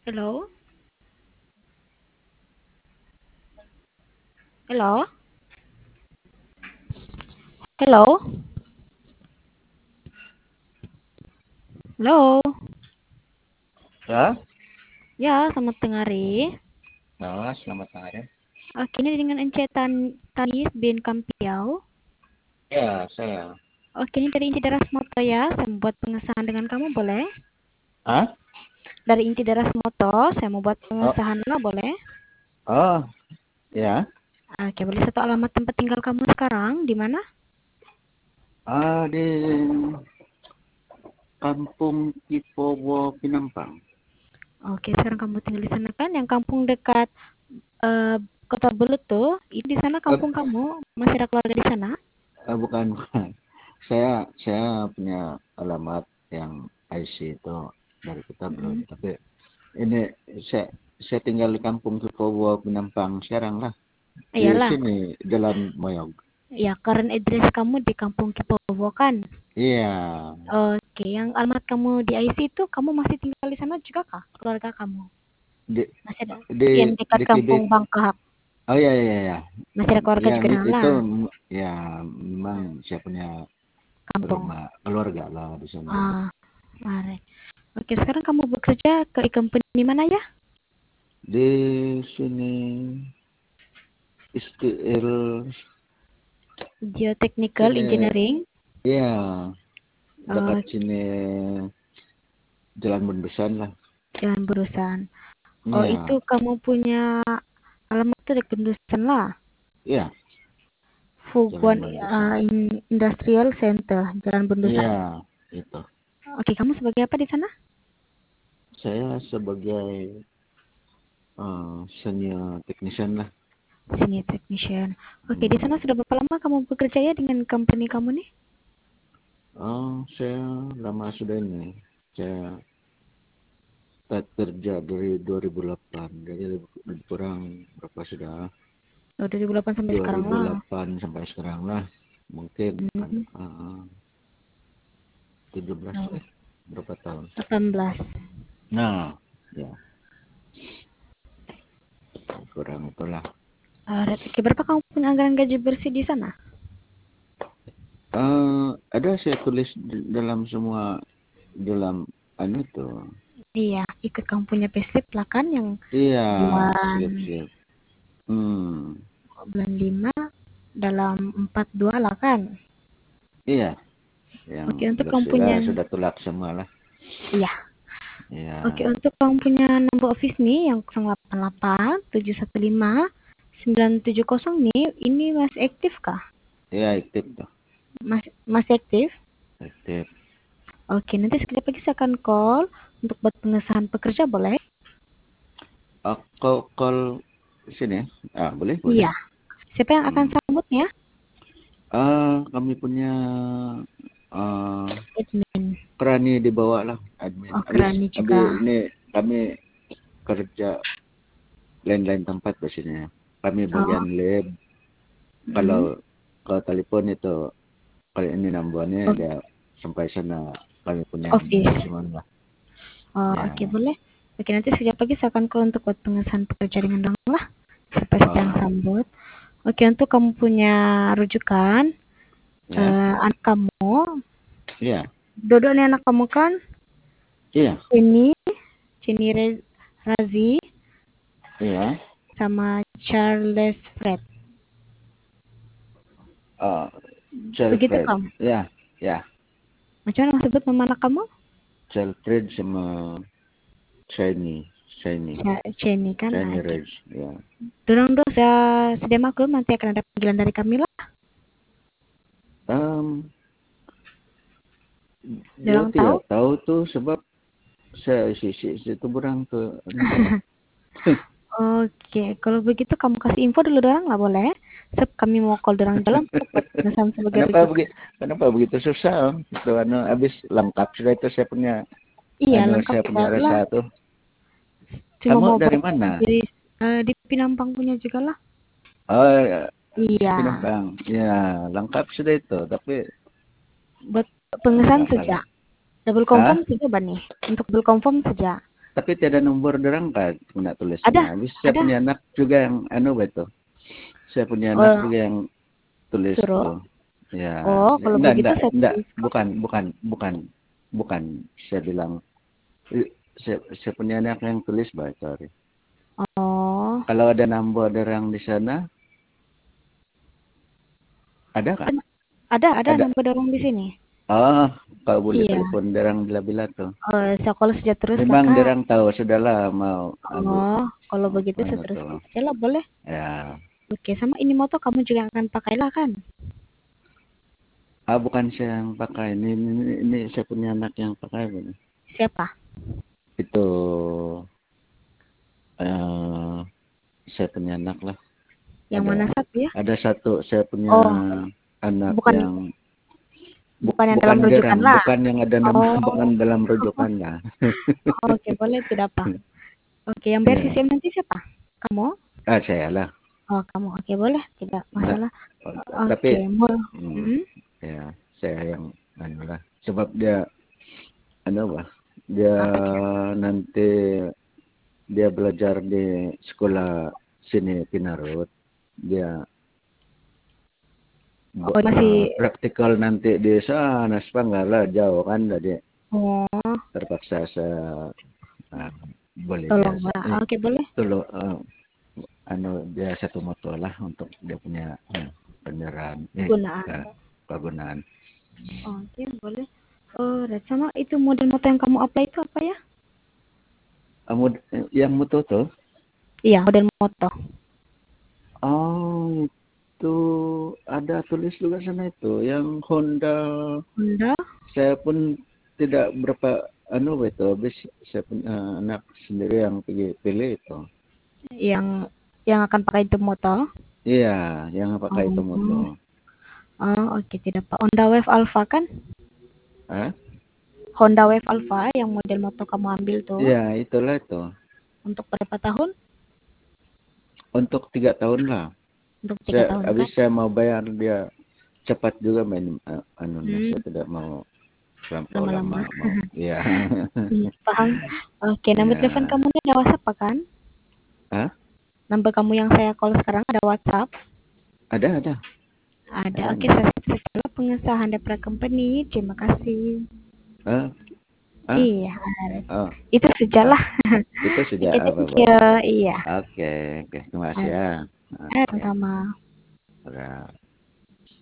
Halo? Halo? Halo? Halo? Ya, Ya, selamat tengah hari. selamat hari. Ini dengan Ence Tanis bin Kampiau. Ya, saya. Ini dari Inti Deras Moto ya. Saya membuat pengesahan dengan kamu, boleh? Hah? Dari Inti Deras Moto, saya membuat Oh, pengesahan lah, boleh? oh, ya. Boleh satu alamat tempat tinggal kamu sekarang, di mana? Di Kampung Kipowo, Pinampang. Sekarang kamu tinggal di sana kan? Yang kampung dekat eh, Kota Belut tuh. Ini di sana Eh, kampung kamu? Masih ada keluarga di sana? bukan, bukan. Saya punya alamat yang IC itu dari kita belum. Mm-mm. Tapi ini saya saya tinggal di Kampung Kipowo, Pinampang sekarang lah. Di Iyalah. sini Jalan Moyog. Ya, current address kamu di Kampung Kipowo kan? Iya. Yang alamat kamu di IC itu kamu masih tinggal di sana juga kah? Keluarga kamu? Di Masih ada? di Yang dekat di Kampung Bangkahak. Oh, iya, iya, iya. Masih ada keluarga Ya, juga di sana itu lah. ya memang saya punya Kampung. rumah keluarga lah di sana. Ah, mari. Sekarang kamu bekerja ke company mana ya? Di sini STL Geotechnical sini, Engineering. ya, dekat Oh, sini Jalan Bundesan lah. Jalan Burusan. Oh, itu Iya, kamu punya alamat itu di Kendusan lah. iya, Jalan Fuguan Bundesan. Industrial Center, Jalan Iya, Bundusan. itu. Kamu sebagai apa di sana? Saya sebagai senior technician lah. Senior technician. Di sana Hmm. sudah berapa lama kamu bekerja ya dengan company kamu nih? Saya lama sudah ini. Saya start kerja dari 2008, jadi lebih kurang berapa sudah? Oh, 2008 sampai sekarang lah. 2008 sampai sekarang lah. Mungkin Hmm. 17 Oh, berapa tahun? 18. Nah, ya kurang itulah. Berapa kamu punya anggaran gaji bersih di sana? Ada saya tulis dalam semua dalam itu. Iya, ikut kamu punya payslip lah kan yang Iya, bulan siap siap. Hmm, bulan 5 dalam 42 lah kan? iya, yang Untuk belas kamu punya sudah tulak semua lah. iya. Iya, Untuk kamu punya nomor office nih yang 088 715 970 nih, ini masih aktif kah? iya aktif tuh, Masih aktif? aktif. Nanti sekali lagi saya akan call untuk buat pengesahan pekerja, boleh? Kau call sini? Boleh boleh. Iya. Siapa yang akan Hmm. sambutnya? Kami punya Admin. kerani dibawa lah admin. Habis Kerani habis juga. ini kami kerja lain-lain tempat di sini. Kami Oh, bagian lab. Kalau mm. ke telepon itu kali ini nambahnya Oh, dia sampai sana kami punya office. basement lah. Oh, Ya. boleh. Nanti sekejap lagi saya akan call untuk buat pengesahan pekerja dengan orang lah. Siapa saja yang Oh, sambut. Untuk kamu punya rujukan, ya. anak kamu, Iya. Dodo nih anak kamu kan, Iya. Cini, Razi, Iya. sama Charles Fred. Oh, Begitu Chelfred. kamu. Ya. Ya. Macam mana sebut nama anak kamu? Chelfred sama Shiny. Shiny. Cini kan. Shiny Rage. Ya. Dorong dong, saya sedia maklum nanti akan ada panggilan dari kami lah. Um, Dia Dorong tahu. tidak tahu tuh sebab saya isi itu berang ke itu. Kalau begitu kamu kasih info dulu dorang lah boleh. Sebab kami mau call dorang dalam untuk buat pemesanan sebagai Kenapa rujukan. begitu? Kenapa begitu susah? Itu habis lengkap sudah itu saya punya Iya, lengkap saya juga punya lah. rasa tuh. Cuma Kamu mau dari buat mana? diri di Pinampang punya juga lah. Oh, ya, Iya, Pinambang. Ya, lengkap sudah itu, tapi buat pengesahan enggak saja. lah. Double Hah? confirm saja, Bani. Untuk double confirm saja. Tapi tiada nomor derang kan nak tulisnya. Ada, Habis saya ada. punya anak juga yang betul. Saya punya anak Oh, juga yang tulis suruh. tuh. Ya, Oh, kalau begitu saya enggak, tulis. bukan. Saya bilang, saya punya anak yang tulis baca. Oh, Kalau ada nomor derang di sana, ada kah? ada Ada. nomor dorong di sini. Oh, kalau boleh Iya. telepon derang bila-bila tuh. Sekolah saja terus lah Memang Kak. derang tahu sudahlah mau abu Oh, kalau begitu saya anu tuh. teruskan saja lah boleh. Ya. Oke, sama ini motor kamu juga akan pakai lah kan? Bukan saya yang pakai. Ini saya punya anak yang pakai ini. Siapa? Itu eh saya punya anak lah. Yang mana satu ya? Ada satu saya punya Oh, anak bukan yang bukan yang bukan dalam rujukan derang, lah. bukan yang ada nama, Oh, bukan dalam rujukannya. oke boleh tidak apa. Oke, yang bayar Ya, CCM nanti siapa? Kamu? saya lah. Oh, kamu. Oke, boleh, tidak Nah, masalah. tapi Oke, ya saya yang lah. Sebab dia dia apa dia? nanti dia belajar di sekolah sini Pinarut. Dia Oh, masih praktikal nanti di sana Sepanggala jauh kan jadi oh, terpaksa saya boleh dia tolong lah. Oke, boleh. tolong dia satu motor lah untuk dia punya kendaraan Gunaan. kegunaan. Oke, boleh. Oh, dan sama itu model motor yang kamu apply itu apa ya? Yang motor tuh Iya, model motor. itu ada tulis juga sana itu yang Honda. Honda Saya pun tidak berapa itu habis saya punya anak sendiri yang pilih itu. yang akan pakai itu motor. Iya, yang pakai itu motor. Oh, oke, tidak Pak. Honda Wave Alpha kan? Hah? Honda Wave Alpha yang model motor kamu ambil tuh. Iya, itulah itu. Untuk berapa tahun? Untuk 3 tahun lah. Untuk 3 tahun kan? Habis saya mau bayar dia cepat juga main saya tidak mau terlampau Lama-lama. lama mau. Iya. Paham. Oke, nomor telepon Iya. kamu ini ada WhatsApp kan? Hah? Nomor kamu yang saya call sekarang ada WhatsApp? Ada. Ada. Oke, setelah pengesahan daripada company. Terima kasih. Hah? Iya, Oh, itu sejalah. itu sudah Oke, apa, thank Pak? you. Iya. Oke, terima kasih ya. Oke. Sama-sama. Udah.